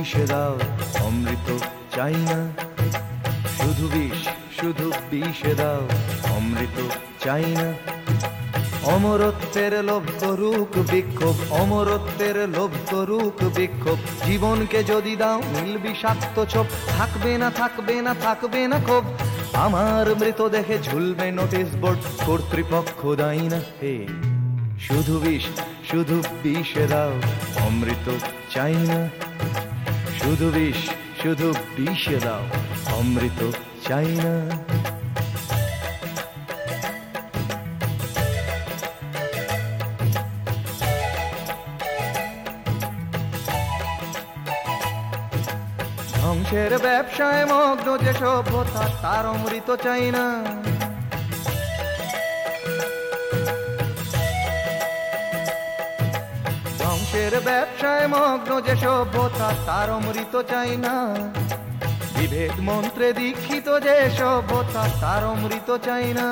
বিষে দাও, অমৃত চাই না। শুধু বিষ, শুধু বিষে দাও, অমৃত চাই না। অমরত্বের লোভ করুক বিক্ষোভ, অমরত্বের লোভ করুক বিক্ষোভ। জীবনকে যদি দাও নীল বিষাক্ত ছোপ, থাকবে না, থাকবে না, থাকবে না ক্ষোভ। আমার মৃতদেহে ঝুলবে নোটিশ বোর্ড, কর্তৃপক্ষ দায়ী না। হে শুধু বিষ, শুধু বিষে দাও, অমৃত চাই না। শুধু বিষ, শুধু বিষে দাও, অমৃত চাই না। ধ্বংসের ব্যবসায় মগ্ন যে সভ্যতা, তার অমৃত চাই না। ধ্বংসের ব্যবসায় মগ্ন যে সভ্যতা, তার অমৃত চাই না। বিভেদ মন্ত্রে দীক্ষিত যে সভ্যতা, তার অমৃত চাই না।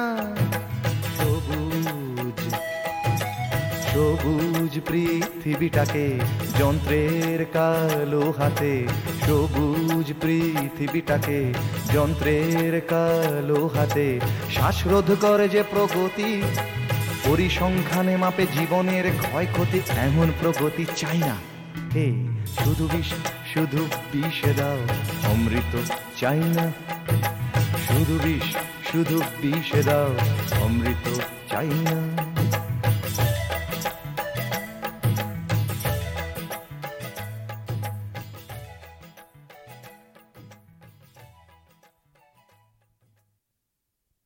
সবুজ, সবুজ পৃথিবীটাকে যন্ত্রের কালো হাতে, সবুজ পৃথিবীটাকে যন্ত্রের কালো হাতে শ্বাসরোধ করে যে প্রগতি, পরিসংখ্যানে মাপে জীবনের ক্ষয়ক্ষতি, এমন প্রগতি চাই না। হে শুধু বিষ, শুধু বিষে দাও, অমৃত চাই না। শুধু বিষ, শুধু বিষে দাও, অমৃত চাই না।